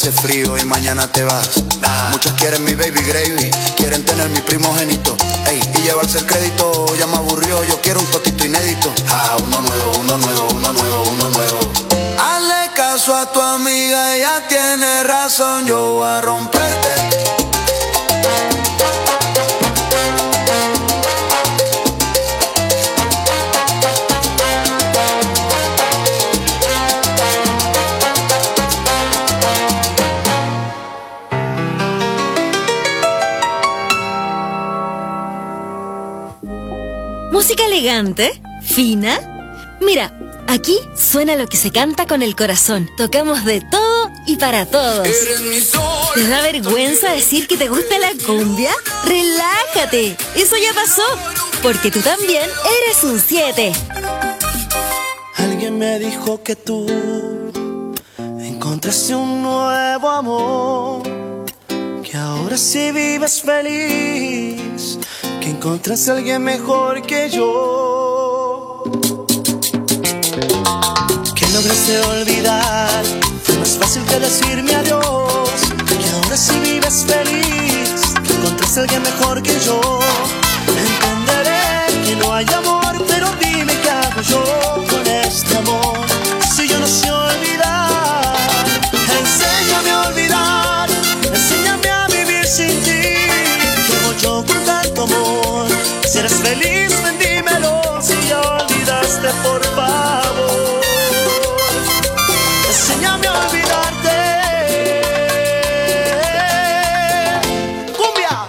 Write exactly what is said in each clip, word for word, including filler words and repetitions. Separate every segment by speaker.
Speaker 1: hace frío y mañana te vas. Muchas quieren mi baby gravy, quieren tener mi primogénito, ey, y llevarse el crédito. Ya me aburrió, yo quiero un totito inédito. Ah, uno nuevo, uno nuevo, uno nuevo, uno nuevo. Hazle caso a tu amiga, ella tiene razón, yo voy a romperte.
Speaker 2: Música elegante, fina. Mira, aquí suena lo que se canta con el corazón. Tocamos de todo y para todos. ¿Te da vergüenza decir que te gusta la cumbia? ¡Relájate! Eso ya pasó, porque tú también eres un siete.
Speaker 3: Alguien me dijo que tú encontraste un nuevo amor, que ahora sí vives feliz, que encontraste a alguien mejor que yo, que lograste olvidar. Fue más fácil que decirme adiós, que ahora sí vives feliz, que encontraste a alguien mejor que yo. Entenderé que no hay amor, pero dime qué hago yo con este amor, si yo no sé olvidar. Enséñame a olvidar, enséñame a vivir sin ti. ¿Qué hago yo con tanto amor? Si eres feliz, ven dímelo. Si ya olvidaste, por favor, enséñame a olvidarte. ¡Cumbia!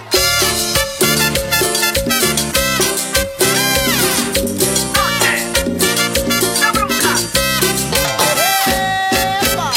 Speaker 3: ¡La bruja! ¡Epa!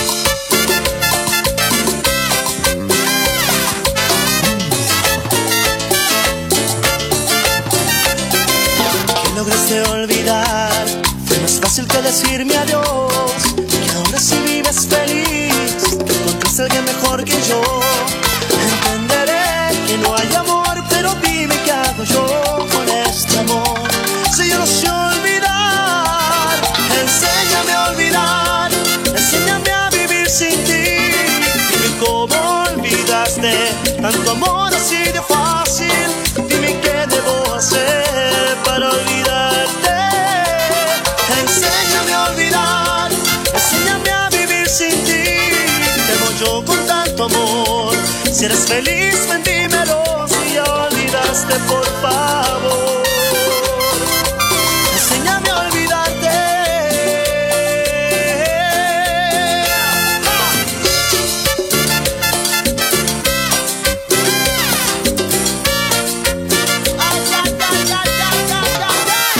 Speaker 3: Que lograste olvidar. Fue más fácil que decirme adiós, que ahora sí vives feliz, que encontraste a alguien mejor que yo. Entenderé que no hay amor, pero dime qué hago yo con este amor, si yo no sé olvidar. Enséñame a olvidar, enséñame a vivir sin ti. Dime cómo olvidaste tanto amor así de fácil. Dime qué debo hacer para olvidarte. Enséñame a olvidar, enséñame a vivir sin ti. ¿Qué hago yo con tanto amor? Si eres feliz, ven dímelo. Si ya olvidaste, por favor, enséñame a olvidarte. Ay, ay, ay, ay, ay, ay, ay.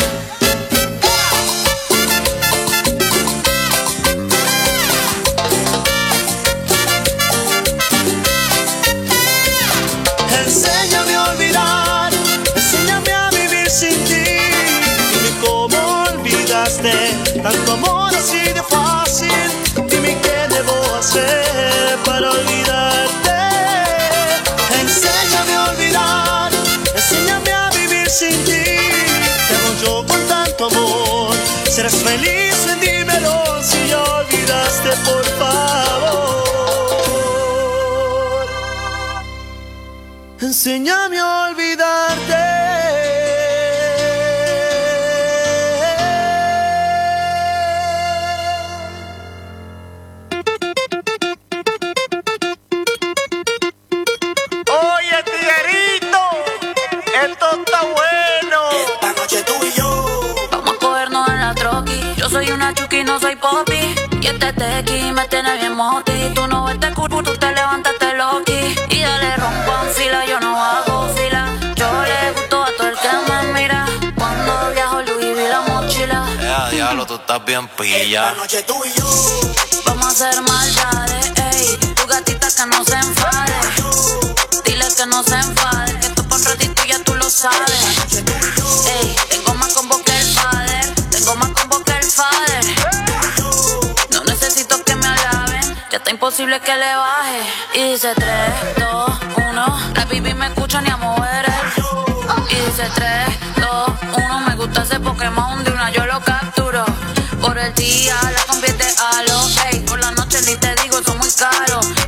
Speaker 3: Enséñame a olvidar, enséñame a vivir sin ti. Dime cómo olvidaste tanto amor así de fácil. Dime qué debo hacer para olvidarte. Enséñame a olvidar, enséñame a vivir sin ti. ¿Qué hago yo con tanto amor? Si eres feliz, ven dímelo. Si ya olvidaste, por favor, enséñame a olvidarte.
Speaker 4: Oye, tiguerito, esto está bueno.
Speaker 3: Esta noche tú y yo
Speaker 5: Vamos a cogernos en la troqui. Yo soy una chuki, no soy popi. Y este tequi me tiene bien moti. Tú no ves este culo, tú te levantaste loqui. Y dale rompan fila, yo no hago fila. Yo le gusto a todo el que me mira. Cuando viajo Louis V la mochila.
Speaker 4: Ya, diablo, tú estás bien pilla.
Speaker 3: esta noche tú y yo
Speaker 5: Vamos a hacer maldades, ey. Tu gatita que no se enfade. Dile que no se enfade, que esto pa' un ratito ya tú lo sabes. Ey, tengo más combo que el fader. Tengo más combo que el fader. No necesito que me alaben, ya está imposible que le baje. Y dice tres, dos, uno. La baby me escucha ni a mover el. Y dice tres, dos, uno. Me gusta ese Pokémon, de una yo lo capturo. Por el día la convierte a lo, ey. Por la noche ni te digo, son muy caros.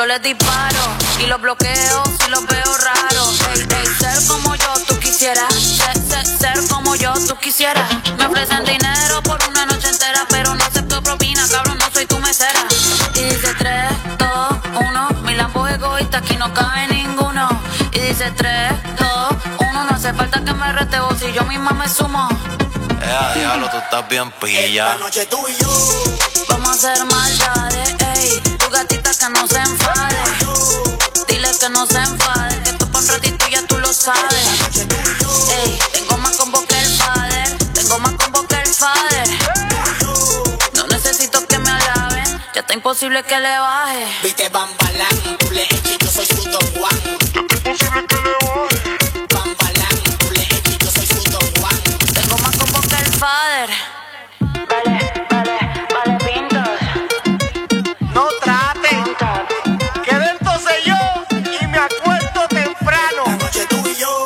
Speaker 5: les disparo y los bloqueo si los veo raros. Ey, ey, ser como yo tú quisieras, ser, ser, ser como yo tú quisieras. Me ofrecen dinero por una noche entera, pero no acepto propina, cabrón, no soy tu mesera. Y dice tres, dos, uno, mi lambo egoísta, aquí no cabe ninguno. Y dice tres, dos, uno, no hace falta que me rete vos si yo misma me sumo.
Speaker 4: Eh, diablo, tú estás bien pilla.
Speaker 1: Esta noche tú y yo
Speaker 5: vamos a hacer maldades, ey. Tu gatita que no se enfade. Dile que no se enfade, que esto pa' un ratito ya tú lo sabes. Ey, tengo más combo que el father, tengo más combo que el father. No necesito que me alaben, ya está imposible que le baje.
Speaker 1: viste Bambalán, tú le eches, yo soy su Don Juan.
Speaker 4: Imposible que le baje.
Speaker 1: Bambalán, tú le eches, yo soy su Don Juan.
Speaker 5: Tengo más combo que el father. Vale, vale, vale, pintos.
Speaker 4: No traten, que de esto sé yo y me acuerdo temprano.
Speaker 1: Esta noche tú y yo.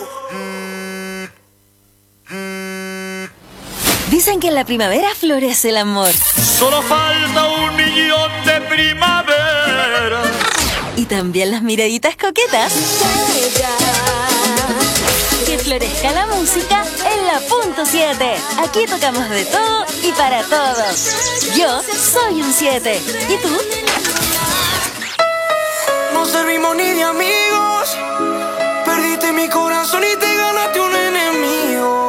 Speaker 2: Dicen que en la primavera florece el amor.
Speaker 3: Solo falta un millón de primavera.
Speaker 2: Y también las miraditas coquetas. Que florezca la música en la punto siete. Aquí tocamos de todo y para todos. Yo soy un siete. ¿Y tú?
Speaker 3: No servimos ni de amigos. Perdiste mi corazón y te ganaste un enemigo.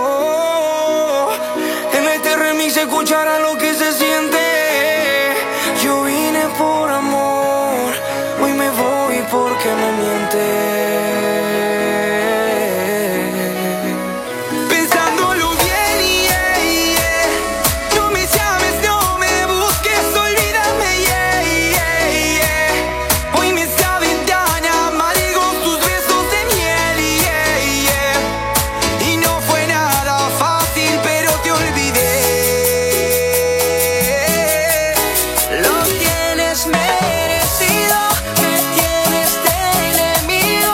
Speaker 3: En este remix se escuchará lo que se siente. Yo vine por amor, hoy me voy porque me mientes. Pensándolo bien, yeah, yeah. No me llames, no me busques, olvídame, yeah, yeah, yeah. Hoy me saben tan amargos tus besos de miel, yeah, yeah. Y no fue nada fácil, pero te olvidé. Lo tienes merecido, me tienes de enemigo.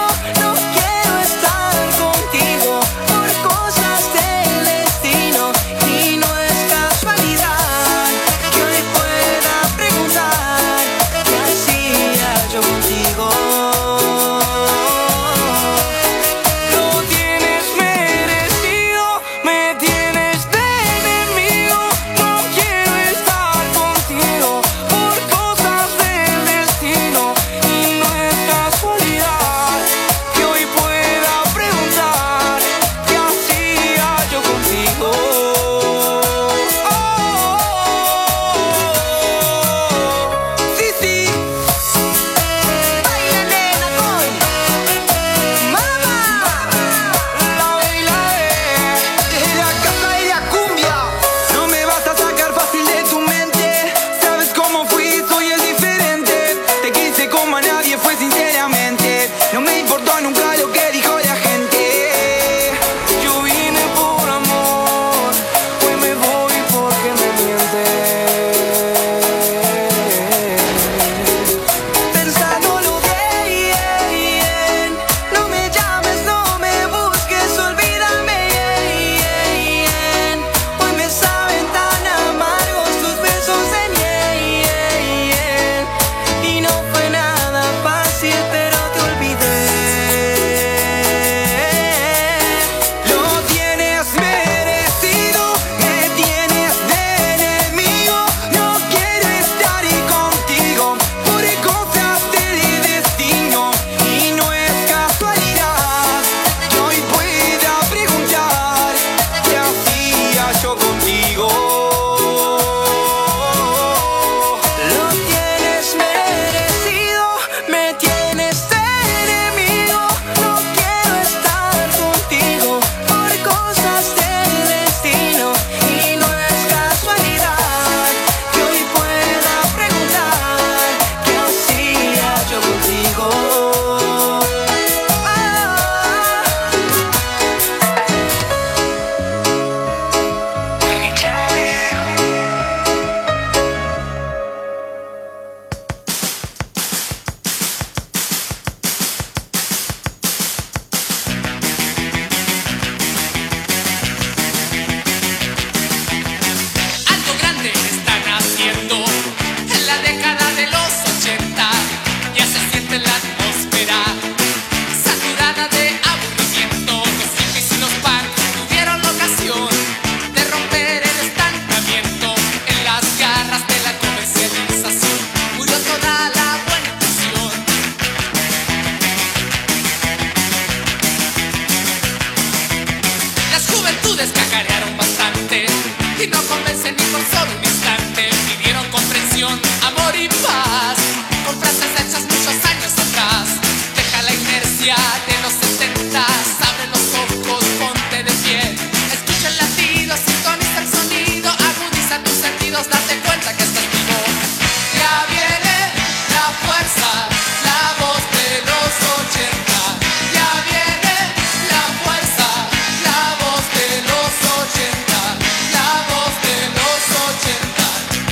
Speaker 6: con solo un instante pidieron comprensión, amor y paz, con frases hechas muchos años atrás. Deja la inercia de los setentas, abre los ojos, ponte de pie, escucha el latido, sintoniza el sonido, agudiza tus sentidos, date cuenta que estás vivo. Ya viene la fuerza, la voz de los ochenta. Ya viene la fuerza, la voz de los ochenta. La voz de los ochenta.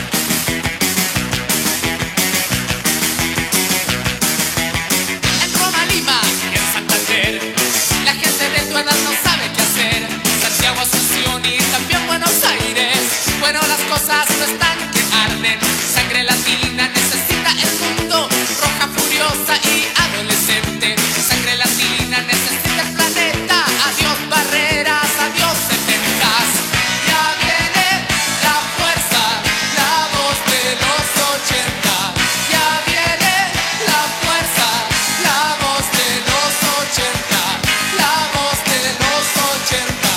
Speaker 6: En Roma, Lima y en Santander, la gente de tu edad no sabe qué hacer. Santiago, Asunción y también Buenos Aires. Bueno, las cosas no están que arden. Sangre latina necesita el mundo. Roja, furiosa y adolescente. Sangre latina necesita el planeta. Adiós barreras, adiós setentas. Ya viene la fuerza, la voz de los ochenta. Ya viene la fuerza, la voz de los ochenta. La voz de los ochenta.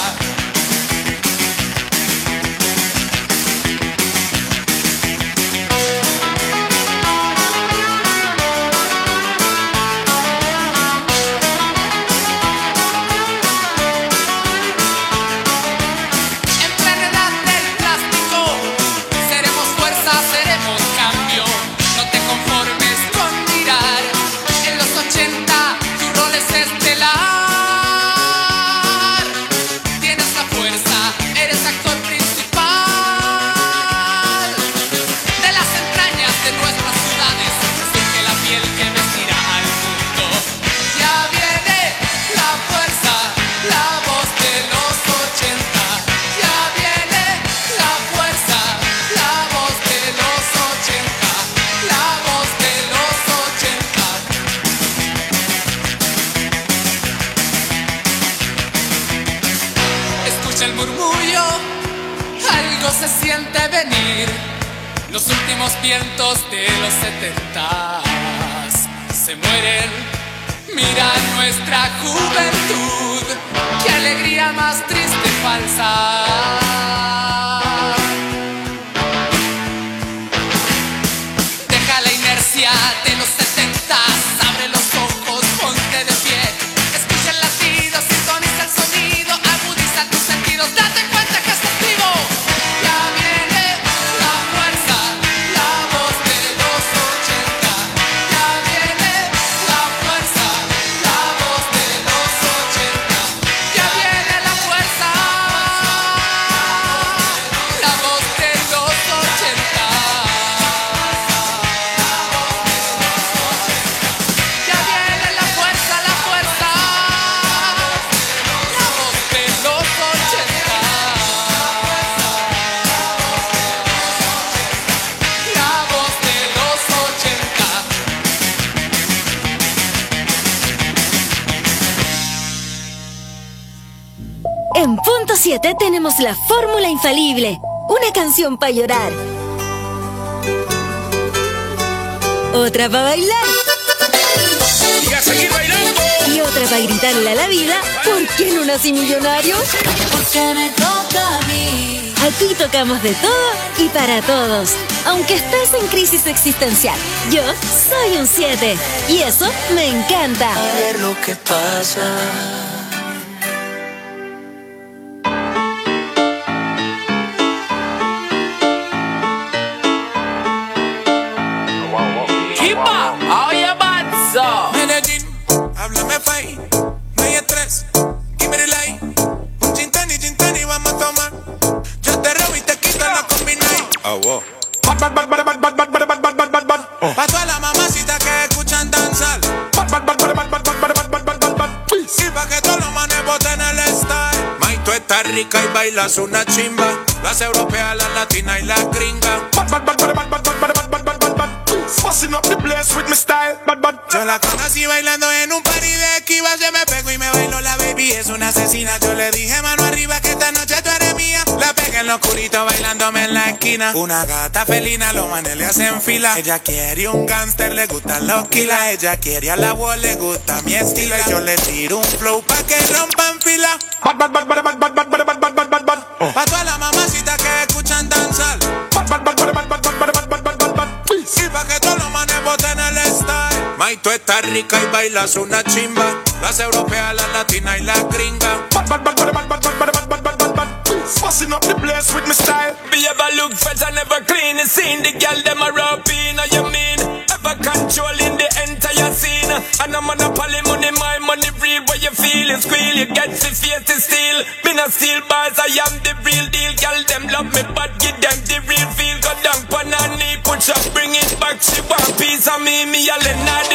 Speaker 6: En plena edad del plástico, seremos fuerza, seremos cambio. No te conformes con mirar. En los ochenta tu rol es estelar. Tienes la fuerza, eres actor principal. De las entrañas de nuestras ciudades surge la piel que vestirá al mundo. Ya viene la fuerza, la voz de los ochenta. Ya viene la fuerza, la voz de los ochenta. La voz de los ochenta. Escucha el murmullo, algo se siente venir. Los últimos vientos de los setentas se mueren. Mira nuestra juventud, qué alegría más triste y falsa. Deja la inercia de los setentas, abre los ojos, ponte de pie, escucha el latido, sintoniza el sonido, agudiza tus sentidos, date cuenta que estás vivo. Ya viene la fuerza, la voz de los ochenta. Ya viene la fuerza, la voz de los ochenta. Ya viene la fuerza, la voz de los ochenta. Ya viene la fuerza, la fuerza, la voz de los ochenta. La voz de los ochenta.
Speaker 2: En punto siete tenemos la fórmula infalible. Una canción para llorar. Otra para bailar.
Speaker 7: Y a seguir bailando.
Speaker 2: Y otra para gritarle a la vida, ¿por qué no nací millonario?
Speaker 5: Porque me toca a mí.
Speaker 2: Aquí tocamos de todo y para todos. Aunque estés en crisis existencial, yo soy un siete. Y eso me encanta.
Speaker 3: A ver lo que pasa.
Speaker 6: Kipa, oye Banzo.
Speaker 8: Medellín, háblame fai, no hay estrés, give me the light. Un gin tonic, gin tonic, vamos a tomar. Yo te robo y te quito la combinay.
Speaker 7: Ah, wow.
Speaker 8: Bad, bad, bad, bad, bad, bad, bad, bad, bad, bad, bad, bad. Pa' todas las mamacitas que escuchan danzar. Bad, bad, bad, bad, bad, bad, bad, bad, bad, bad, bad, bad. Y pa' que todos los manes boten el style. May, tú estás rica y bailas una chimba. Las europeas, las latinas y las gringas. Bad, bad, bad, bad, bad, bad, bad, bad, bad, bad, bad, bad. Fussing up the place with my style, bad, bad. Yo la conocí bailando en un party de Esquiva. Se me pegó y me bailó la baby, es una asesina. Yo le dije mano arriba que esta noche tú eres mía. La pegué en lo oscurito bailándome en la esquina. Una gata felina, los manes le hacen fila. Ella quiere un gangster, le gustan los kilas. Ella quiere a la voz, le gusta mi estilo. Y yo le tiro un flow pa' que rompan fila. Bad, bad, bad, bad, bad, bad, bad, bad, bad, bad, bad, bad. Pa' todas las mamacitas que escuchan danzar. May, tú estás rica y bailas una chimba. Las europeas, las latinas y las gringas. Bad, bad, bad, bad, bad, bad, bad, bad, bad, bad, bad, bad. Fussing up the place with my style.
Speaker 9: Be ever look fresh and never clean. You seen the girl them a rap in, you mean? Ever controlling the entire scene. And I'm on a poly money, my money real. Where you feel it squeal, you get the face to steal. Been a steel bars, I am the real deal. Girl them love me, but give them the real feel. Go down on her knee, put up, bring it back. She want piece of me, me a Lenadi.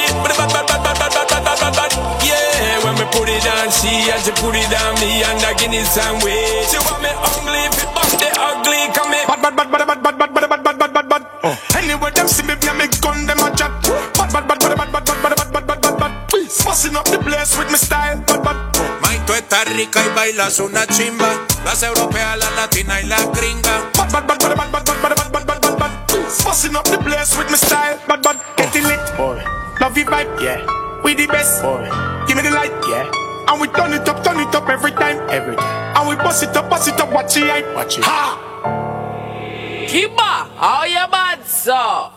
Speaker 9: Yeah, when me put it on she and she put it on me and I give it some way. She want me ugly, if it bust the ugly, come me
Speaker 8: bad, bad, bad, bad, bad, bad, bad, bad, bad, bad, bad, bad. Oh. Anyway, them see me, me make gun, them a chat. Bad, bad, bad, bad, bad, bad, bad, bad, bad, bad, bad, bad. Fussing up the place with my style, bad, bad. May, tú estás rica y bailas una chimba. Las europeas, las latinas y las gringas. Bad, bad, bad, bad, bad, bad, bad, bad, bad, bad, bad, bad. Fussing up the place with my style, bad, bad. Getting lit, boy. Love you vibe, yeah. We the best, boy. Give me the light, yeah. And we turn it up, turn it up every time, every time. And we bust it up, bust it up, watch it, hype, watch it. Ha!
Speaker 9: Kiba, how you bad, sir?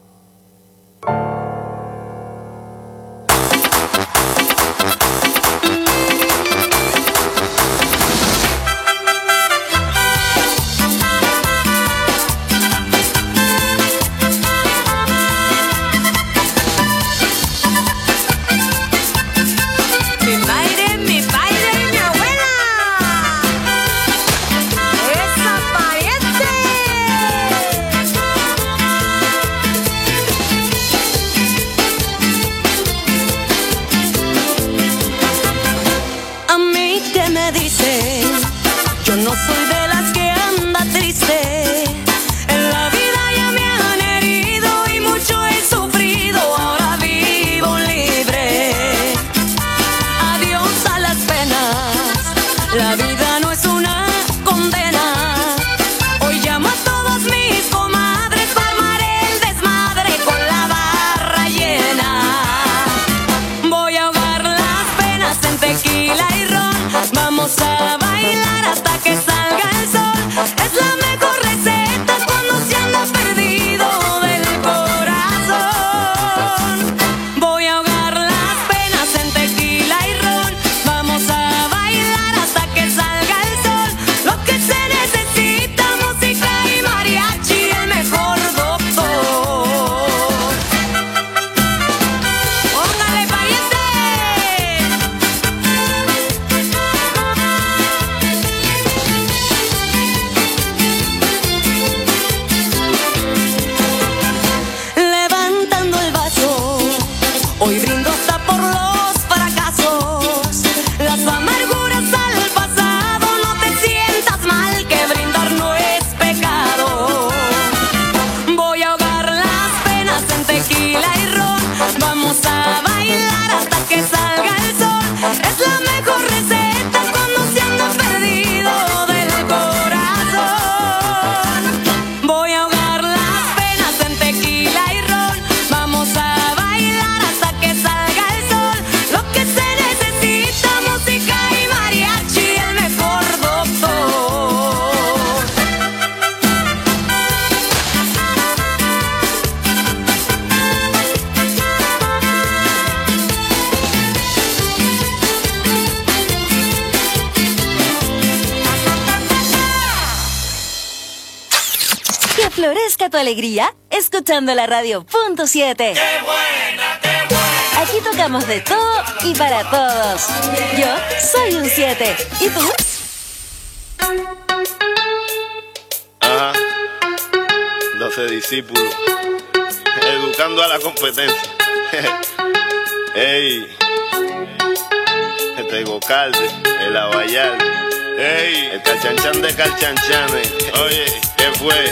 Speaker 10: No soy de las que anda triste. En la vida ya me han herido y mucho he sufrido. Ahora vivo libre. Adiós a las penas. La vida no es una condena. Hoy llamo a todos mis comadres para armar el desmadre con la barra llena. Voy a ahogar las penas en tequila y ron. Vamos a bailar hasta que salga el sol. Es la mejor receta cuando se anda perdido del corazón. Voy a ahogar las penas en tequila y ron. Vamos a bailar hasta que salga el sol. Lo que se necesita, música y mariachi, el mejor doctor. ¡Póngale, pariente! Hoy brindo hasta por los fracasos, las amarguras al pasado. No te sientas mal, que brindar no es pecado. Voy a ahogar las penas en tequila y ron. Vamos a bailar hasta que salga el sol. Es la mejor receta cuando se anda perdido del corazón. Voy a ahogar las penas en tequila y ron. Vamos a bailar hasta que salga el sol. Lo que se necesita, música y mariachi, el mejor doctor.
Speaker 2: Que florezca tu alegría escuchando la radio punto siete.
Speaker 8: ¡Qué buena, qué buena!
Speaker 2: Aquí tocamos de todo y para todos. Yo soy un siete. ¿Y tú?
Speaker 11: Ajá. doce discípulos. Educando a la competencia. Ey. Este Gocalde, el Abayal. Ey. El Calchanchan de Calchanchanes. Oye, ¿qué fue?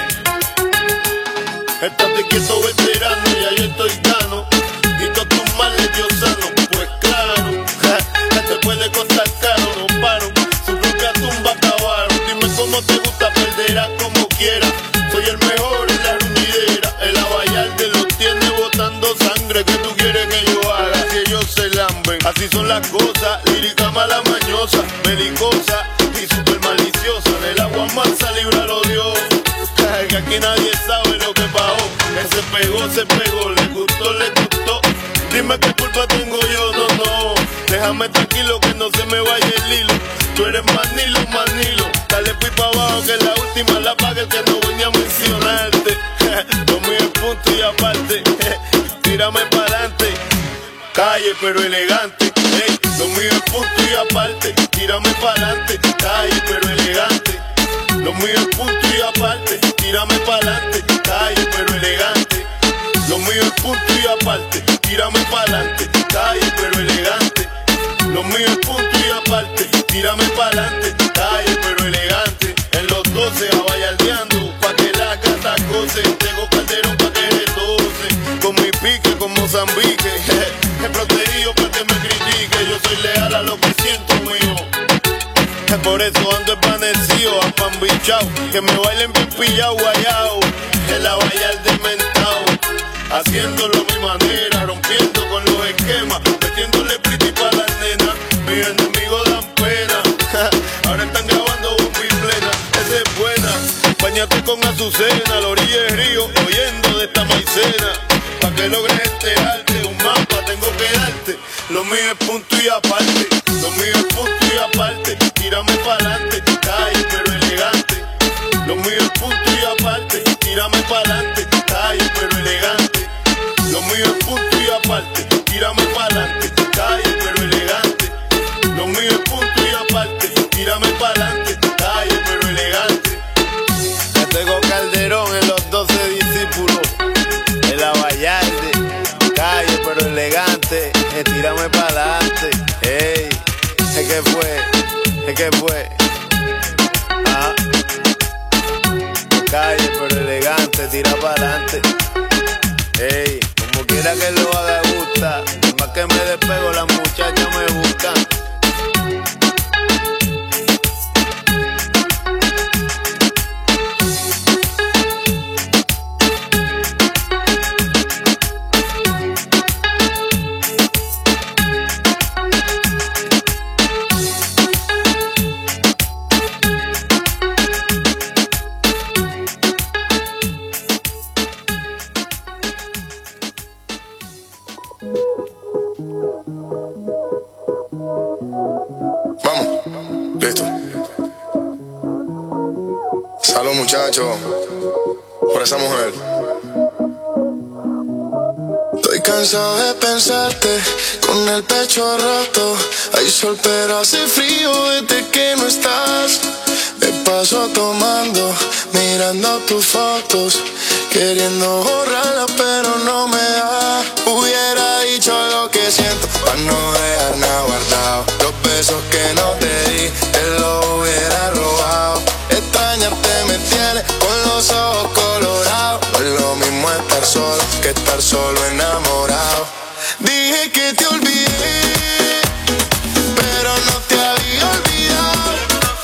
Speaker 11: Estate quieto, veterano, ya yo estoy gano. Y todos tus males yo sano. Pues claro, ja, te puede costar caro, no paro. Su propia tumba acabaron. Dime cómo te gusta, perderás como quieras. Soy el mejor en la reunidera. El Abayal te los tiene botando sangre. ¿Qué tú quieres que yo haga? Si ellos se lamben. Así son las cosas, lírica mala mañosa, belicosa y super maliciosa. Del agua mansa, líbralo Dios. Que aquí nadie sabe lo que pasó. Que se pegó, se pegó, le gustó, le gustó. Dime qué culpa tengo yo, no, no. Déjame tranquilo que no se me vaya el hilo. Tú eres Manilo, Manilo. Dale pipa abajo que la última la paga el que no venía a mencionarte. Lo mío es punto y aparte. Tírame pa'lante. Calle pero elegante. Ey, lo mío es punto y aparte. Tírame pa'lante. Calle pero elegante. Lo mío es punto y aparte. Tírame pa'lante. Calle pero elegante. Lo mío es punto y aparte. Tírame pa'lante. Calle pero elegante. Lo mío es punto y aparte. Tírame pa'lante. Calle pero elegante. En los doce abayaldeando pa' que la gata goce. Tengo Calderón pa' que retose. Con mi pique con Mozambique. He protegido pa' que me critique. Yo soy leal a lo que siento mío. Por eso ando espanecido, apambichao. Que me bailen bien pillao, guayao. En la bayalde mentao. Haciéndolo a mi manera, rompiendo con los esquemas, metiéndole pretty pa' las nenas. Mis enemigos dan pena. Ahora están grabando bomba y plena. Esa es buena. Báñate con Azucena, a la orilla del río, oyendo de esta maicena. Pa' que logres enterarte, un mapa tengo que darte. Lo mío es punto y aparte. Lo mío es punto y aparte. Tírame pa'lante, calle pero elegante. Lo mío es punto y aparte. Tírame pa'lante, calle pero elegante. Lo mío es punto y aparte. Tírame pa'lante, calle pero elegante. Lo mío es punto y aparte. Tírame pa'lante, calle pero elegante. Ya tengo Calderón en los doce discípulos. En la Vallarde, calle pero elegante. Eh, tírame pa'lante. Ey, es que fue, es que fue. Ajá. Calle pero elegante, tira pa'lante. Ey, como quiera que lo haga gusta. Más que me despego, las muchachas me buscan.
Speaker 12: Salud muchachos, por esa mujer.
Speaker 1: Estoy cansado de pensarte, con el pecho roto. Hay sol pero hace frío desde que no estás. Me paso tomando, mirando tus fotos, queriendo borrarla pero no me da. Hubiera dicho lo que siento, pa' no dejar nada guardado. Los besos que no te di, te los hubiera robado. Extrañarte me tiene con los ojos colorados. No es lo mismo estar solo que estar solo enamorado. Dije que te olvidé, pero no te había olvidado.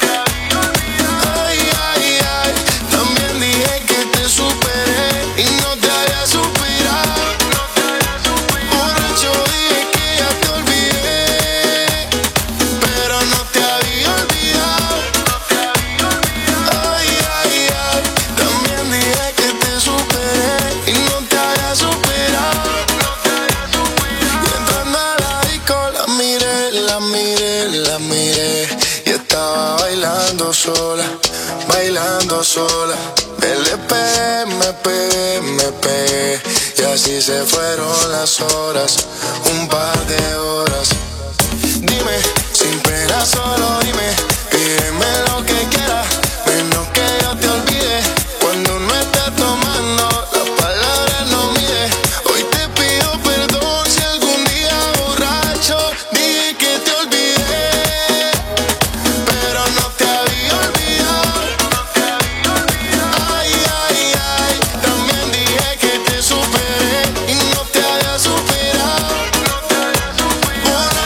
Speaker 1: Ay, ay, ay, también dije que te superé y no te había superado. Borracho dije que ya te olvidé, pero no te había olvidado. Ay, ay, ay, también dije que te superé y no te había superado. Y entrando a la disco la miré, la miré, la miré y estaba bailando sola, bailando sola. Me le pegué, me pegué, me pegué y así se fueron las horas, un par de horas. Dime, sin pena solo dime, pídeme lo que quieras, menos que yo te olvide. Cuando no estés tomando, las palabras no mide. Hoy te pido perdón si algún día borracho dije que te olvidé, pero no te había olvidado. Ay, ay, ay, también dije que te superé y no te había superado. Borracho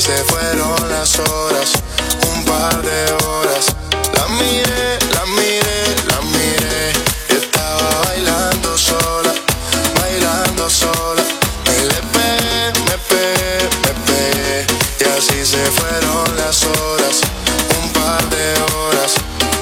Speaker 12: se fueron las horas, un par de horas. La miré, la miré, la miré. Estaba bailando sola, bailando sola. Y le pegué, me pegué, me pegué. Y así se fueron las horas, un par de horas.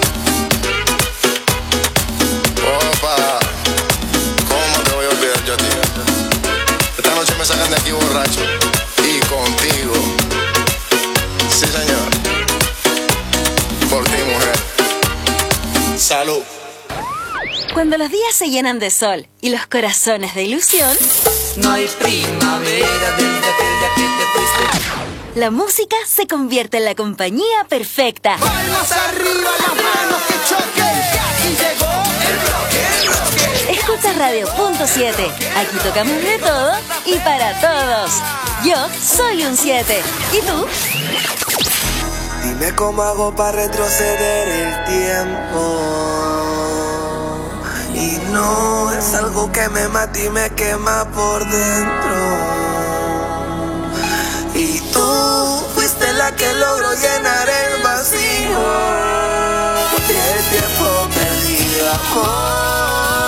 Speaker 12: Opa, ¿cómo te voy a olvidar yo a ti? Esta noche me sacan de aquí borracho y contigo. Sí, señor. Por ti, mujer. Salud.
Speaker 2: Cuando los días se llenan de sol y los corazones de ilusión,
Speaker 10: no hay primavera desde aquel día que te fuiste.
Speaker 2: La música se convierte en la compañía perfecta.
Speaker 3: Palmas arriba, las manos que choquen. Aquí llegó el bloque, el bloque.
Speaker 2: Escucha Radio Punto siete. Aquí tocamos de todo y para todos. Yo soy un siete. ¿Y tú?
Speaker 3: Dime cómo hago para retroceder el tiempo. Y no es algo que me mata y me quema por dentro. Y tú fuiste la que logró llenar el vacío. El tiempo perdido, amor.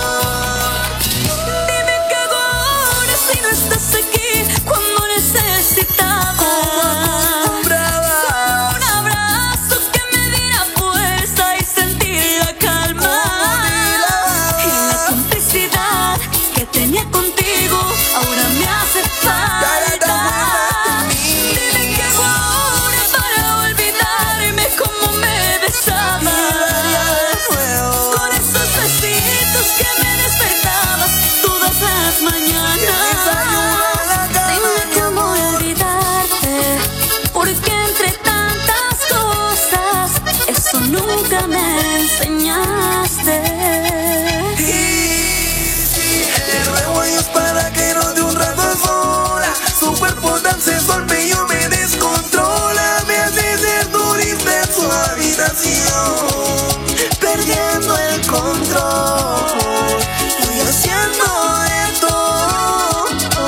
Speaker 10: Dime qué hago ahora si no estás aquí cuando necesitaba.
Speaker 3: Como acostumbraba.
Speaker 10: Un abrazo que me diera fuerza y sentir la calma. Y la complicidad que tenía contigo ahora me hace falta. Dime qué hago ahora para olvidarme cómo me besabas. Con esos besitos que me despertabas todas las mañanas. Dime cómo olvidarte, porque entre tantas cosas eso nunca me enseñaste.
Speaker 3: De nuevo ellos para que no de un rato sola. Su cuerpo tan sensual yo me descontrola. Me hace ser turista en su habitación, perdiendo el control. Estoy haciendo esto.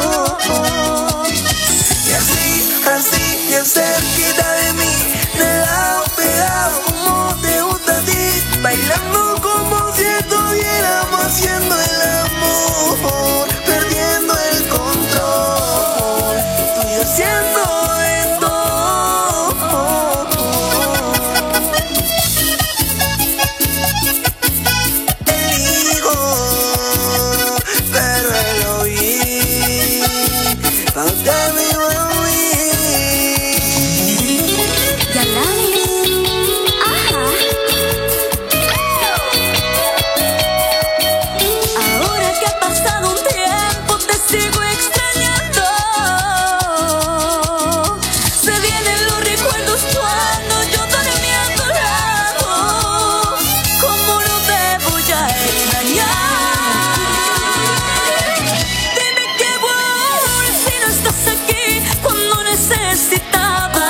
Speaker 3: Y así, así, bien cerquita de mí, de lado pegado como te gusta a ti. Bailando como si estuviéramos haciendo el amor, perdiendo el control. Estoy haciendo esto. Te digo, pero él oí. Pa' usted me voy a oír.
Speaker 10: Yalanis, ajá. Ahora que ha pasado un tiempo te sigo extrañando. Se vienen los recuerdos cuando yo dormía a tu lado. ¿Cómo no te voy a extrañar? Dime qué hago ahora si no estás aquí cuando necesitaba.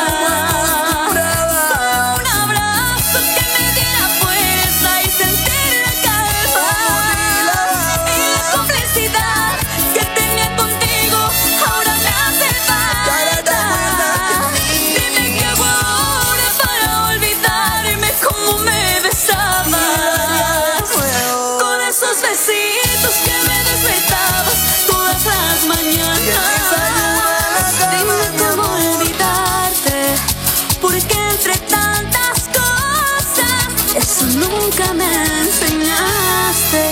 Speaker 10: Un abrazo que me diera fuerza y sentir la calma. Y la complicidad que tenía contigo ahora me hace falta. Dime qué hago ahora para olvidarme cómo me besabas. Con esos besitos que me despertabas todas las mañanas. Dime cómo olvidarte, porque entre tantas cosas eso nunca me enseñaste.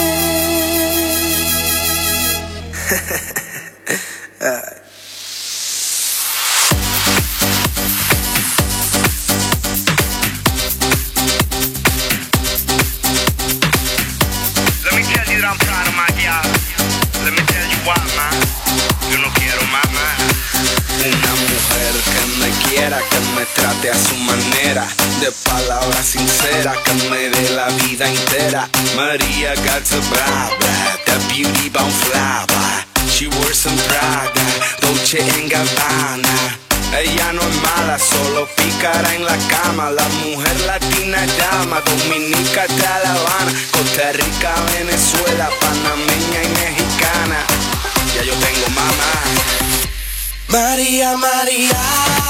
Speaker 4: Let me tell you that I'm proud of my girl. Let me tell you why, man. Yo no quiero más, man.
Speaker 9: Una mujer que me quiera, que me trate a su manera, de palabras sinceras, que me dé la vida entera. Maria got the blah blah, the beauty bound fly by. She wears some Prada, Dolce and Gabbana. Ella no es mala, solo pícara en la cama. La mujer latina llama, dominica hasta La Habana, Costa Rica, Venezuela, panameña y mexicana. Ya yo tengo mamá.
Speaker 3: María, María,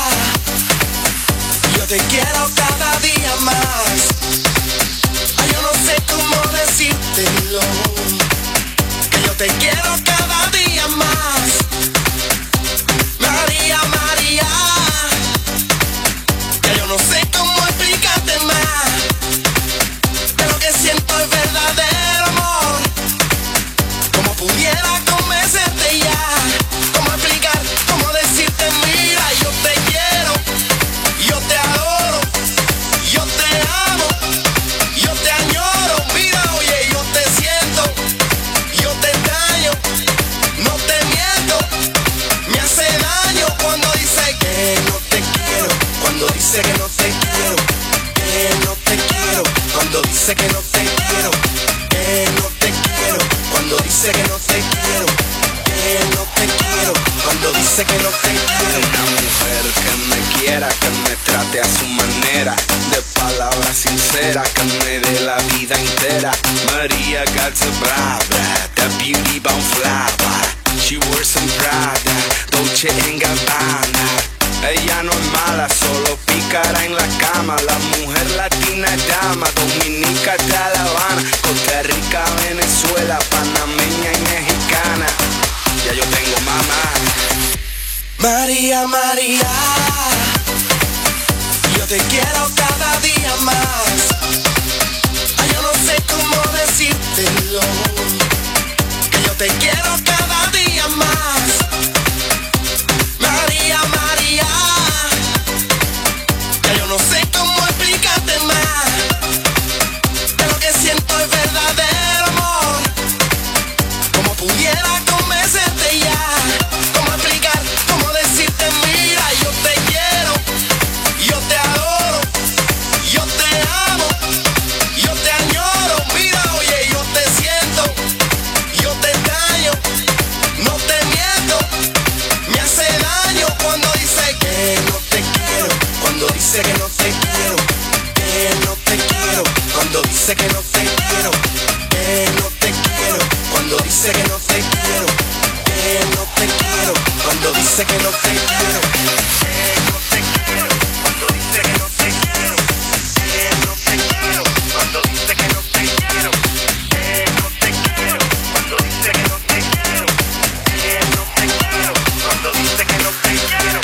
Speaker 3: yo te quiero cada día más. Ay, yo no sé cómo decírtelo, que yo te quiero cada día más. María, María, que yo no sé cómo explicarte más, pero que siento el verdadero amor. Como pudiera convencerte ya, cómo explicar, cómo decirte, mira, yo te quiero, yo te adoro, yo te amo, yo te añoro, mira, oye, yo te siento, yo te extraño, no te miento, me hace daño cuando dice que no te quiero, cuando dice que no te quiero, que no te quiero, cuando dice que no te quiero, que no te quiero, cuando dice que no te quiero, que no te quiero, cuando dice que no te quiero.
Speaker 9: Una mujer que me quiera, que me trate a su manera, de palabras sinceras, que me dé la vida entera. Maria got the bra, the beauty bound flower. She wears some Prada, Dolce and Gabbana. Ella no es mala, solo pícara en la cama. La mujer latina es dama, dominica de La Habana, Costa Rica, Venezuela, panameña y mexicana. Ya yo tengo mamá.
Speaker 3: María, María, yo te quiero cada día más. Ay, yo no sé cómo decírtelo, que yo te quiero cada día más. María, María, que yo no sé cómo explicarte más, pero que siento el verdadero amor. Como pudiera convencerte ya, cómo explicar, cómo decirte, mira, yo te quiero, yo te adoro, yo te amo, yo te añoro, mira, oye, yo te siento, yo te extraño, no te miento, me hace daño cuando dice que no te quiero, cuando dice que no te quiero, que no te quiero, cuando dice que no te quiero, que no te quiero, cuando dice que no te quiero, que no te quiero, cuando dice que no te quiero, que no te quiero, cuando dice que no te quiero, que no te quiero, cuando dice que no te quiero, que no te quiero, cuando dice que no te quiero, que no te quiero, cuando dice que no te quiero.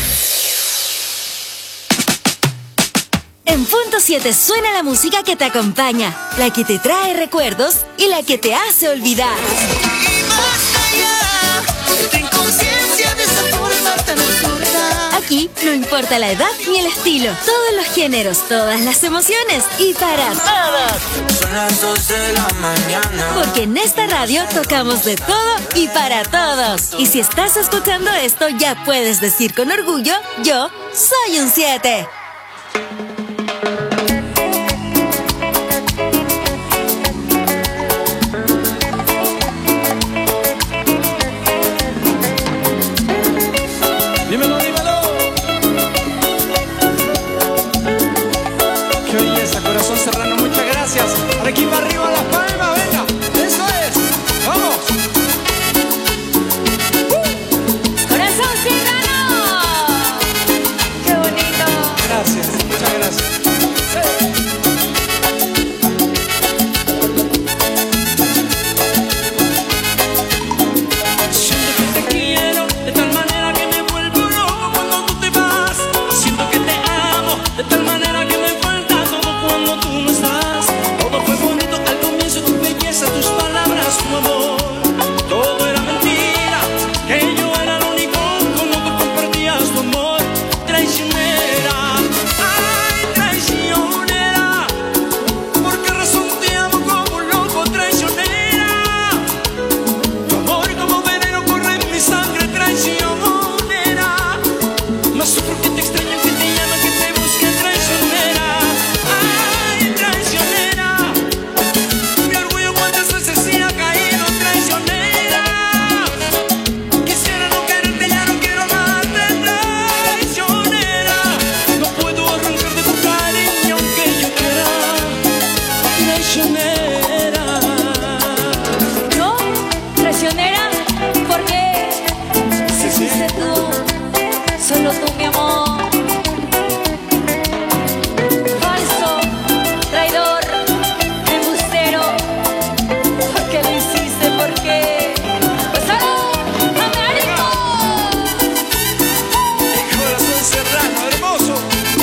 Speaker 2: En punto siete suena la música que te acompaña, la que te trae recuerdos y la que te hace olvidar.
Speaker 3: Y más allá, ten conciencia de esa forma tan absurda.
Speaker 2: Aquí no importa la edad ni el estilo, todos los géneros, todas las emociones y para todos.
Speaker 3: Son las dos de la mañana.
Speaker 2: Porque en esta radio tocamos de todo y para todos. Y si estás escuchando esto, ya puedes decir con orgullo, yo soy un siete.
Speaker 3: Dímelo, dímelo. Qué belleza, corazón serrano, muchas gracias. Arequipa arriba, las palmas, venga. Eso es. Vamos.
Speaker 2: ¡Corazón serrano! ¡Qué bonito!
Speaker 3: Gracias, muchas gracias.
Speaker 10: solo tú, mi amor. Falso, traidor, embustero, ¿por qué lo hiciste? ¿Por qué? Pues salud, Américo.
Speaker 7: Mi corazón serrano, hermoso.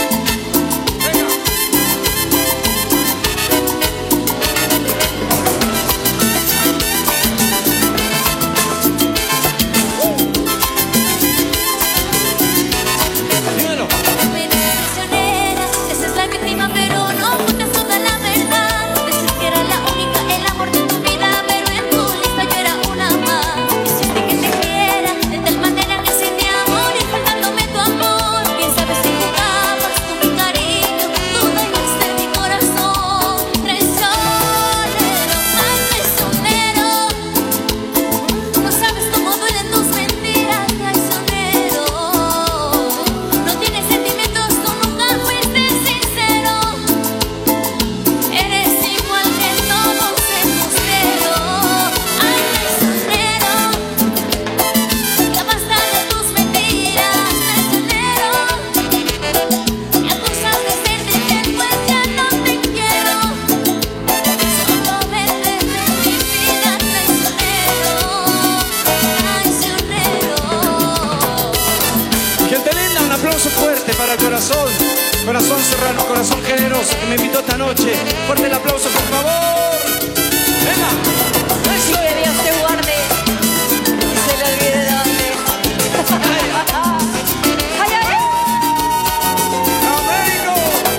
Speaker 5: Esa es la víctima, pero no ocultas toda la verdad. Decías que era la única, el amor de tu vida, pero en tu lista yo era una más. Hiciste que te quiera de tal manera que sin mi amor y faltándome tu amor. Bien sabes que jugabas con mi cariño, tú dañaste mi corazón. Traicionero, tan traicionero, no sabes cómo duelen tus mentiras. Traicionero, no tienes sentimientos, tú nunca fuiste sincero. Eres igual que todos, embustero. Ay, traicionero, ya basta de tus mentiras. Traicionero, me acusas de ser infiel, pues ya no te quiero. Solo vete de mi vida. Traicionero, traicionero.
Speaker 7: Gente linda, un aplauso fuerte para el corazón. Corazón serrano, corazón generoso que me invitó esta noche. Fuerte el aplauso, por favor. Venga.
Speaker 10: Y que Dios te guarde y se le olvide de dónde. Ay, ay,
Speaker 7: ¡Américo!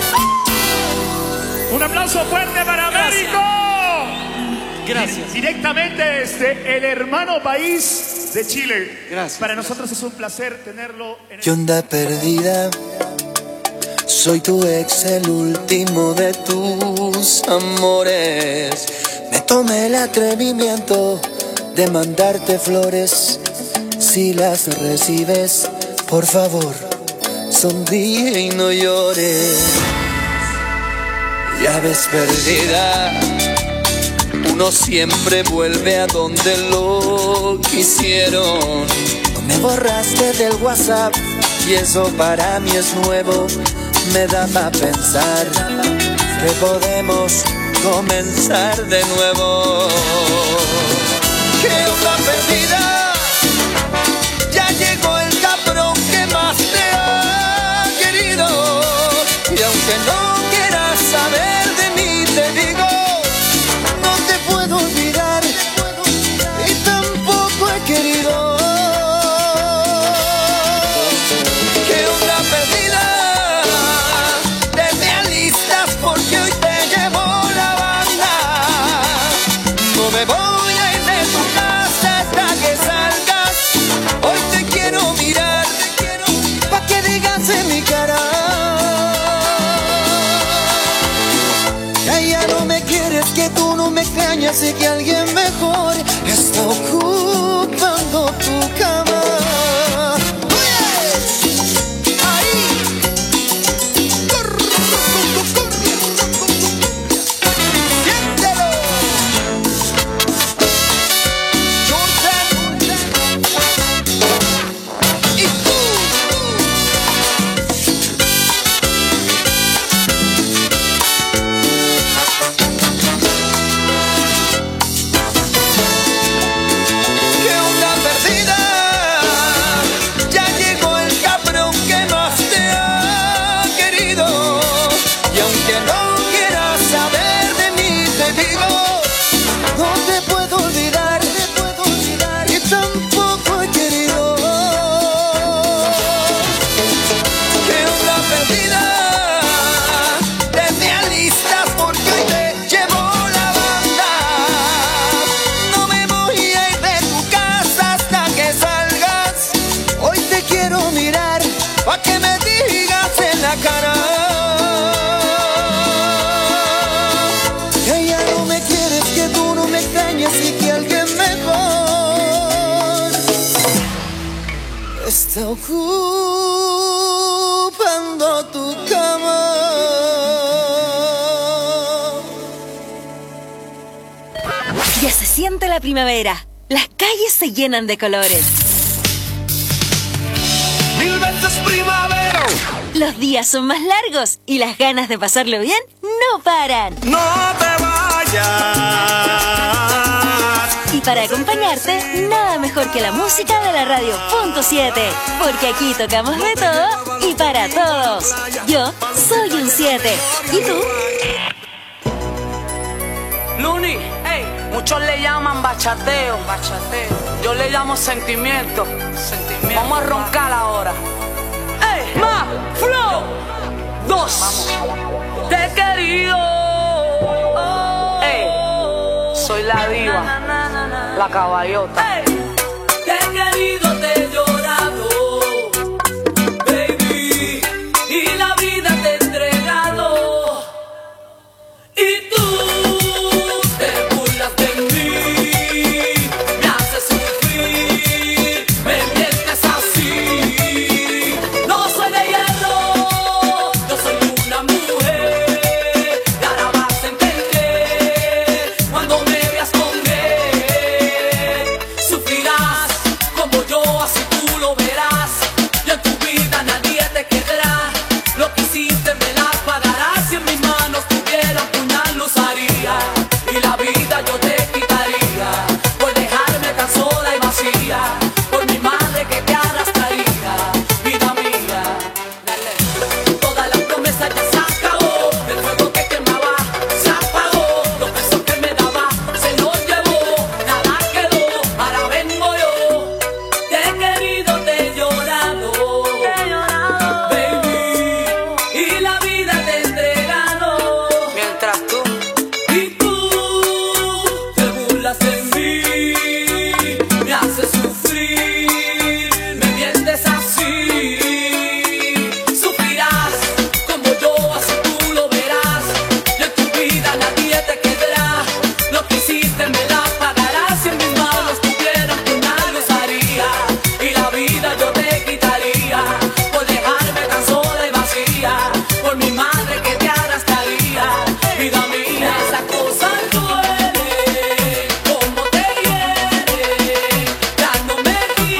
Speaker 7: Un aplauso fuerte para Américo. Gracias.
Speaker 13: Directamente desde el hermano país de Chile.
Speaker 7: Gracias.
Speaker 13: Para nosotros es un placer tenerlo en
Speaker 1: ¿Qué onda perdida? Soy tu ex, el último de tus amores. Me tomé el atrevimiento de mandarte flores. Si las recibes, por favor, sonríe y no llores. Ya ves perdida, uno siempre vuelve a donde lo quisieron. No me borraste del WhatsApp y eso para mí es nuevo. Me da pa' pensar que podemos comenzar de nuevo. ¿Qué onda perdida? Ya llegó el cabrón que más te ha querido. Y aunque no quieras saber de mí, te digo, no te puedo olvidar y tampoco he querido. ¿Qué onda perdida? Te alistas porque hoy te llevo la banda. No me voy a ir de tu casa hasta que salgas. Hoy te quiero mirar pa' que digas en mi cara que ya no me quieres, que tú no me extrañas y que alguien mejor está ocupando tu cama. Está ocupando tu cama.
Speaker 2: Ya se siente la primavera. Las calles se llenan de colores.
Speaker 3: Mil veces
Speaker 2: Los días son más largos y las ganas de pasarlo bien no paran.
Speaker 8: No te vayas.
Speaker 2: Y para acompañarte, nada mejor que la música de la radio punto siete. Porque aquí tocamos de todo y para todos. Yo soy un siete. ¿Y tú?
Speaker 14: Luni, hey, muchos le llaman bachateo, bachateo. Yo le llamo sentimiento, sentimiento. Vamos a roncar ahora. Hey, más flow. Dos. Vamos. Te he querido. Hey, soy la diva, la caballota. Hey, te he querido, te he llorado, baby, y la vida te he entregado. Y tú te burlas de mí, me haces sufrir, me mientes así. No soy de hierro, yo soy una mujer, y ahora vas a entender cuando me veas con él. Sufrirás como yo, así tú lo verás, y en tu vida nadie te quedará. Lo que hiciste me las pagarás, si en mis manos tuviera un puñal lo usaría, y la vida yo te quitaría, por dejarme tan sola y vacía, por mi madre que te arrastraría, vida mía. Dale. Todas las promesas ya se acabó, el fuego que quemaba se apagó, los besos que me daba se los llevó, nada quedó, ahora vengo yo. Te he querido, te he llorado, te he llorado, baby, y la vida te he entregado. Mientras tú y tú te burlas de mí, me haces sufrir, me mientes así. Sufrirás como yo, así tú lo verás, y en tu vida nadie te quedará. Lo que hiciste me la pagarás, si en mis manos tuviera un puñal lo usaría, y la vida yo te quitaría, por dejarme tan sola y vacía, por mi madre que te arrastraría, vida mía. Esa cosa duele, como te hiere, ya no me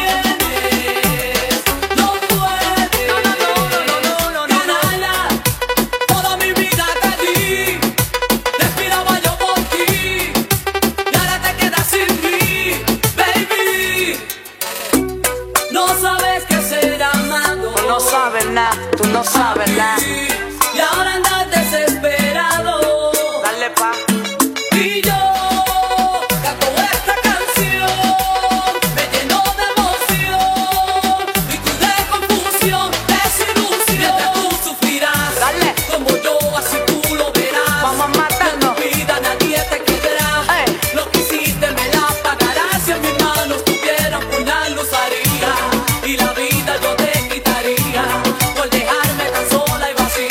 Speaker 14: tienes, no puedes, no, no, no, no, no, no, no, canalla, toda mi vida te di, respiraba yo por ti, y ahora te quedas sin mí, baby. No sabes qué ser amado, tú no sabes nada, tú no sabes nada, y ahora andas desesperado. Dale pa. Y yo canto esta canción, me lleno de emoción, y tú de confusión, desilusión. Mientras tú sufrirás, dale, como yo, así tú lo verás. Vamos a matarnos. En tu vida nadie te quedará. Hey. Lo que hiciste me la pagarás, si en mis manos tuviera un puñal lo usaría, y la vida yo te quitaría, por dejarme tan sola y vacía.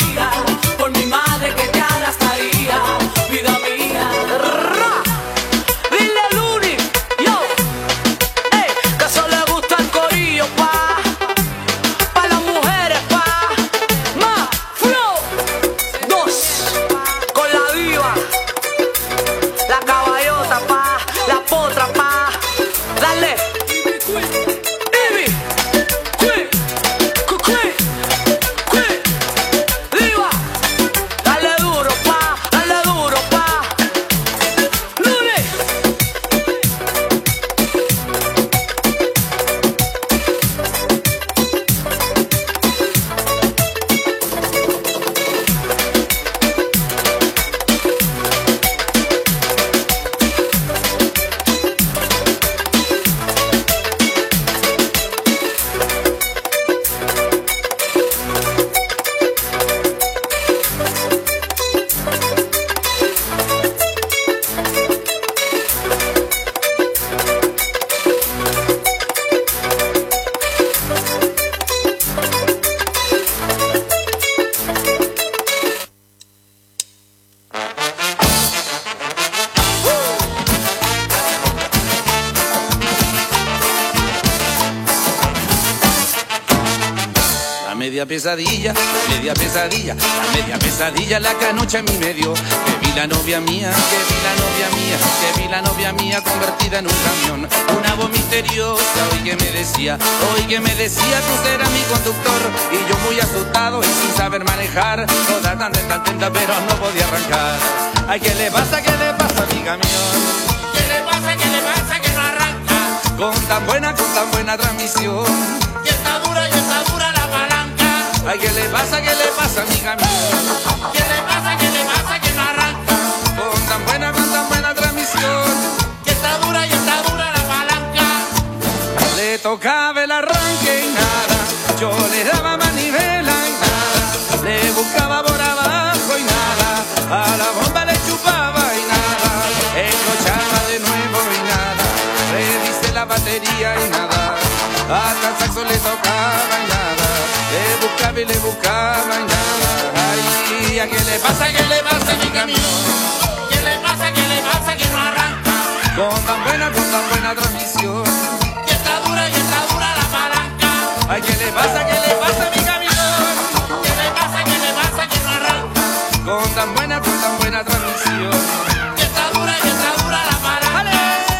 Speaker 15: media pesadilla, la media pesadilla, la media pesadilla la que anoche a mí me dio. Que vi la novia mía, que vi la novia mía, que vi la novia mía convertida en un camión. Una voz misteriosa, hoy que me decía, hoy que me decía, tú serás mi conductor. Y yo muy asustado y sin saber manejar, toda tan tan tenta pero no podía arrancar. Ay, ¿qué le pasa, qué le pasa a mi camión?
Speaker 6: ¿Qué le pasa, qué le pasa que no arranca?
Speaker 15: Con tan buena, con tan buena transmisión.
Speaker 6: Y está dura, y está dura la palanca.
Speaker 15: Ay, ¿qué le pasa, qué le pasa a mi camión?
Speaker 6: ¿Qué le pasa, qué le pasa que no arranca?
Speaker 15: Con tan buena, con tan buena transmisión.
Speaker 6: Y está dura, y está dura la palanca.
Speaker 15: Le tocaba el arranque y nada, yo le daba manivela y nada, le buscaba por abajo y nada, a la bomba le chupaba y nada, encrochaba de nuevo y nada, revisé la batería y nada, hasta el saxo le tocaba y nada, le buscaba y le buscaba y nada. Ay, ¿a qué le pasa, qué le pasa a mi camión?
Speaker 6: ¿Qué le pasa, qué le pasa que no arranca?
Speaker 15: Con tan buena, con tan buena transmisión.
Speaker 6: Y está dura, y está dura la palanca.
Speaker 15: Ay, ¿qué le pasa, qué le pasa a mi camión?
Speaker 6: ¿Qué le pasa, qué le pasa que no arranca?
Speaker 15: Con tan buena, con tan buena transmisión.
Speaker 6: Y está dura, y está dura la palanca.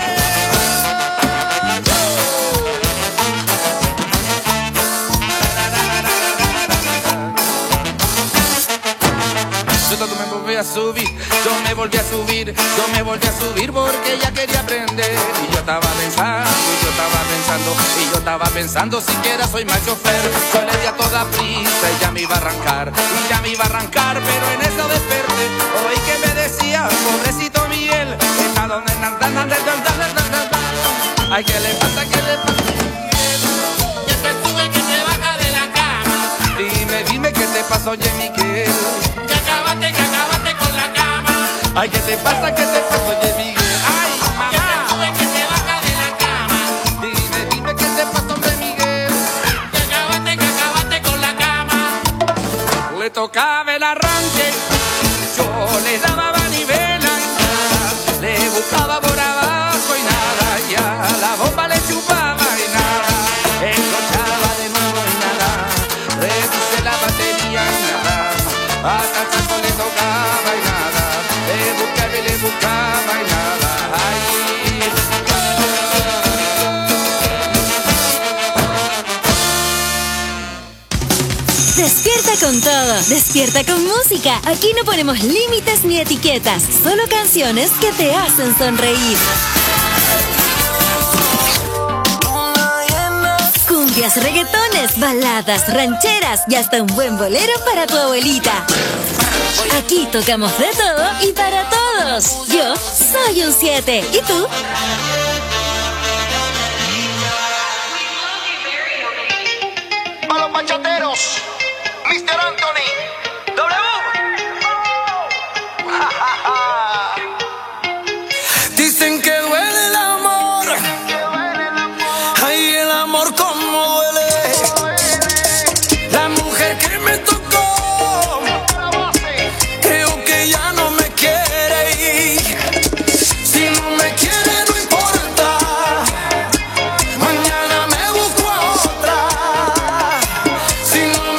Speaker 15: Yo me volví a subir, yo me volví a subir, yo me volví a subir porque ella quería aprender. Y yo estaba pensando, y yo estaba pensando, y yo estaba pensando siquiera soy mal chofer. Yo le di a toda prisa y ya me iba a arrancar, y ya me iba a arrancar, pero en eso desperté. Oí que me decía, pobrecito Miguel, está donde andan, andan, ay, ¿qué le pasa, qué le pasa?
Speaker 6: Que te sube, que te baja de la cama.
Speaker 15: Dime, dime qué te pasó, oye Miguel.
Speaker 6: Que acabaste, que acabaste con la cama.
Speaker 15: Ay, ¿qué te pasa, qué te pasó, oye Miguel? Ay,
Speaker 6: que te sube, que te baja de la cama.
Speaker 15: Dime, dime qué te pasó, hombre Miguel.
Speaker 6: Que acabaste, que acabaste con la cama.
Speaker 15: Le tocaba el arranque, yo le daba manivela y nada, le buscaba por abajo y nada, y a la bomba le chupaba y nada, encrochaba de nuevo y nada, reduce la batería y nada, hasta el saco le tocaba y nada, le buscaba y le buscaba y nada, ay.
Speaker 2: Despierta con todo, despierta con música. Aquí no ponemos límites ni etiquetas, solo canciones que te hacen sonreír. Cumbias, reggaetones, baladas, rancheras y hasta un buen bolero para tu abuelita. Aquí tocamos de todo y para todos. Yo soy un siete. ¿Y tú?
Speaker 16: A los bachateros, mister Anthony, W.
Speaker 9: Dicen que duele el amor, ay, el amor como duele. La mujer que me tocó, creo que ya no me quiere ir. Si no me quiere no importa, mañana me busco a otra. Si no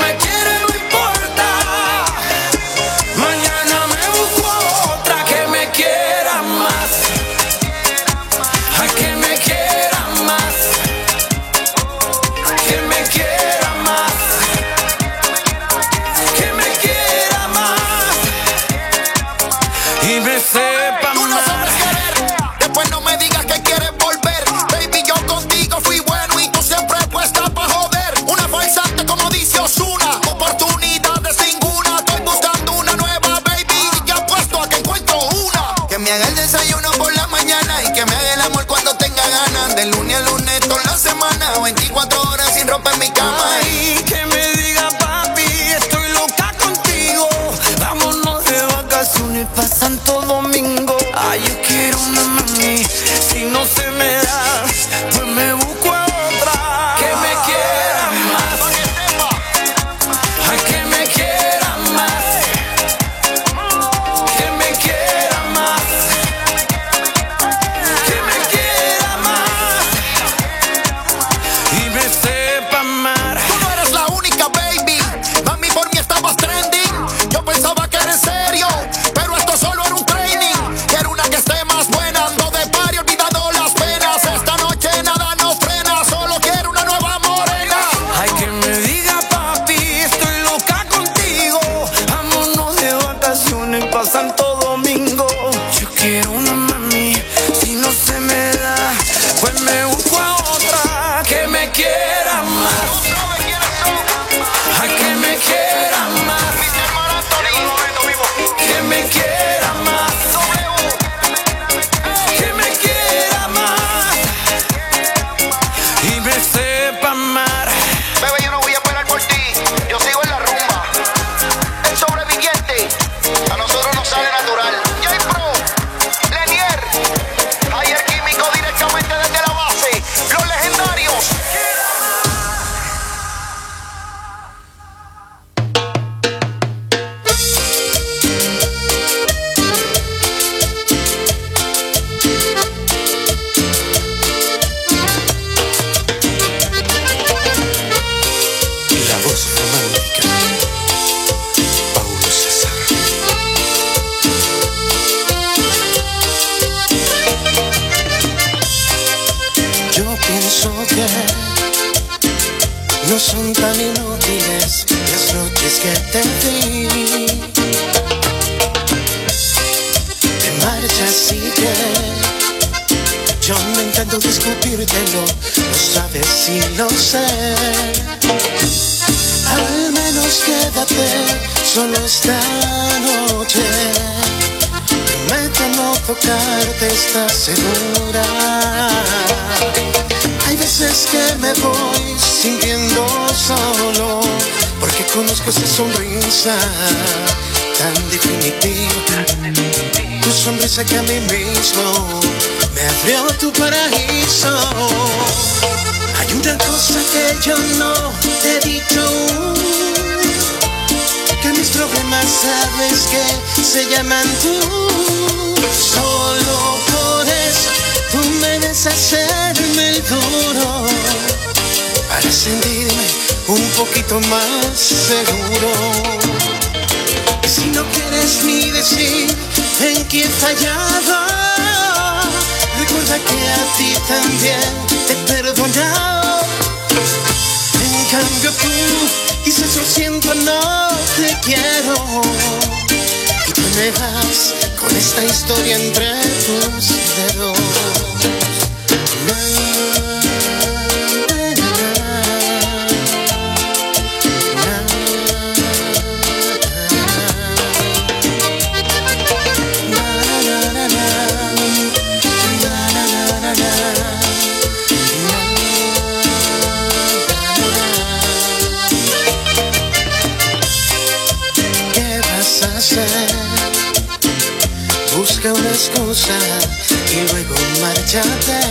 Speaker 12: vez que te vi. Te marchas y que yo no intento discutírtelo, lo sabes y lo sé. Al menos quédate solo esta noche. Promete no tocarte, ¿estás segura? Hay veces que me voy sintiendo solo, porque conozco esa sonrisa tan definitiva. Tu sonrisa que a mí mismo me abrió tu paraíso. Hay una cosa que yo no te he dicho aún, que mis problemas sabes que se llaman tú. Solo por eso tú me debes hacerme el duro, para sentirme un poquito más seguro. Si no quieres ni decir en qué he fallado, recuerda que a ti también te he perdonado. En cambio tú dices lo siento, no te quiero, y tú me vas con esta historia entre tus dedos. Busca una excusa y luego márchate,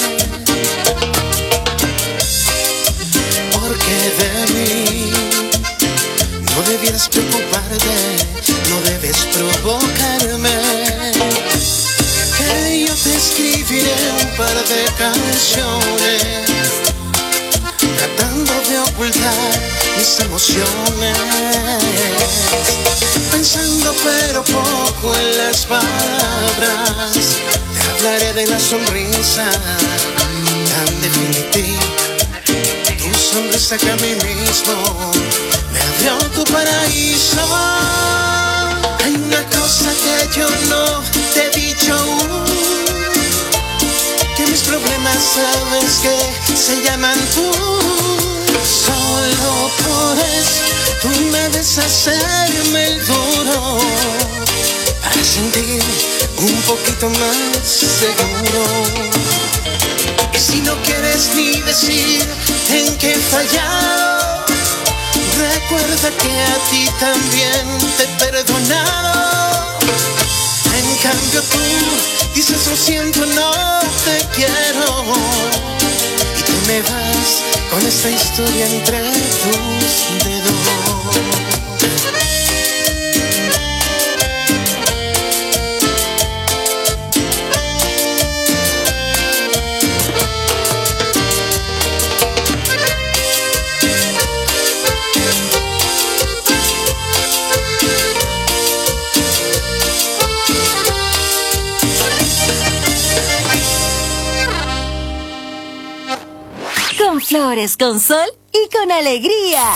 Speaker 12: porque de mí no debieras preocuparte, no debes provocarme. Que yo te escribiré un par de canciones, tratando de ocultar mis emociones, pensando pero poco en las palabras. Te hablaré de la sonrisa tan definitiva, tu sonrisa que a mí mismo me abrió tu paraíso. Hay una cosa que yo no te he dicho aún, que mis problemas sabes que se llaman tú. Solo por eso tú me debes hacerme el duro, para sentir un poquito más seguro. Y si no quieres ni decir en qué he fallado, recuerda que a ti también te he perdonado. En cambio tú dices lo siento, no te quiero, y tú me vas con esta historia entre tus dedos.
Speaker 2: Con flores, con sol y con alegría.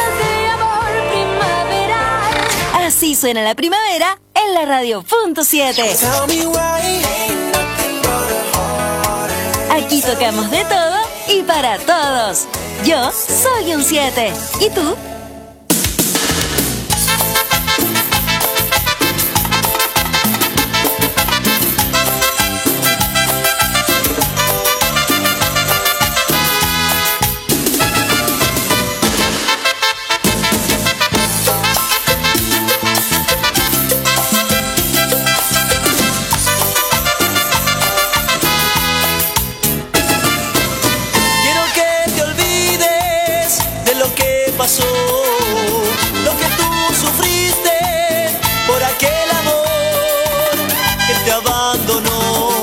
Speaker 2: Así suena la primavera en la radio punto siete. Aquí tocamos de todo y para todos. Yo soy un siete. ¿Y tú?
Speaker 3: Lo que tú sufriste por aquel amor que te abandonó.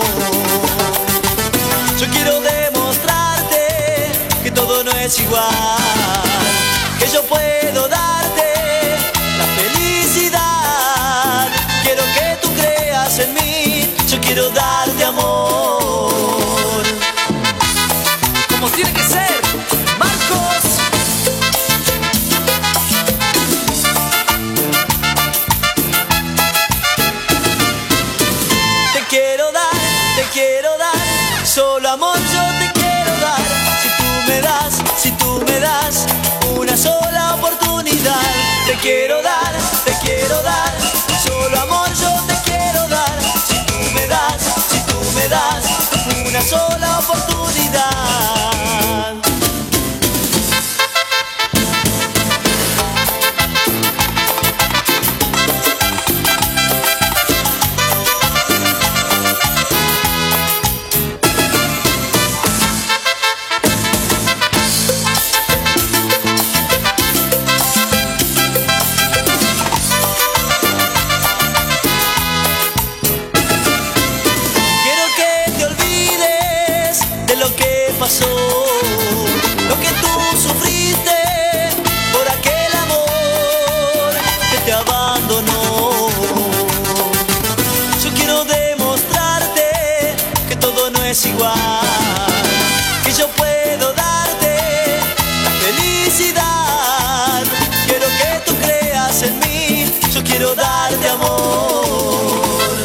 Speaker 3: Yo quiero demostrarte que todo no es igual, que yo puedo darte la felicidad. Quiero que tú creas en mí, yo quiero darte amor, como tiene que ser, Marcos. quiero dar, te quiero dar, solo amor yo te quiero dar. Si tú me das, si tú me das una sola oportunidad. Lo que tú sufriste por aquel amor que te abandonó. Yo quiero demostrarte que todo no es igual, que yo puedo darte la felicidad. Quiero que tú creas en mí, yo quiero darte amor.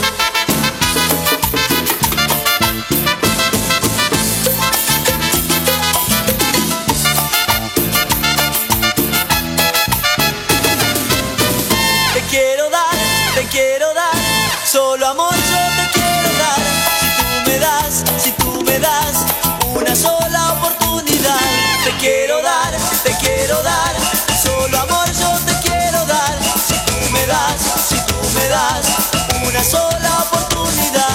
Speaker 3: Quiero dar, solo amor yo te quiero dar. Si tú me das, si tú me das una sola oportunidad. Te quiero dar, te quiero dar, solo amor yo te quiero dar. Si tú me das, si tú me das una sola oportunidad.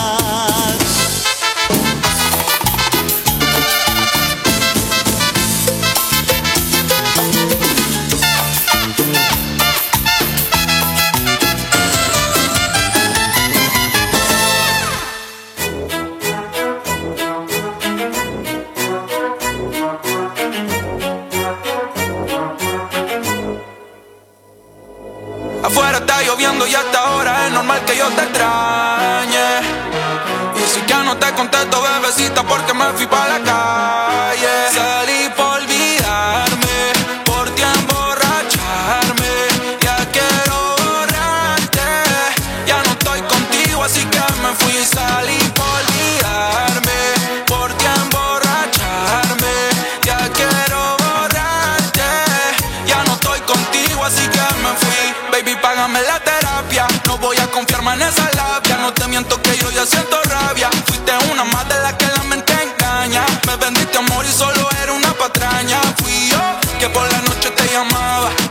Speaker 17: Afuera está lloviendo y hasta ahora es normal que yo te extrañe. Y si ya no te contesto, bebecita, porque me fui pa' la calle. Salí por olvidarme, por ti emborracharme. Ya quiero borrarte, ya no estoy contigo, así que me fui. Salí por olvidarme, por ti emborracharme. Ya quiero borrarte, ya no estoy contigo, así que me fui. Baby, págame la terapia, no voy a confiarme en esa labia. No te miento que yo ya siento rabia. Fuiste una más de la que la mente engaña. Me vendiste amor y solo era una patraña. Fui yo que por la noche te llamaba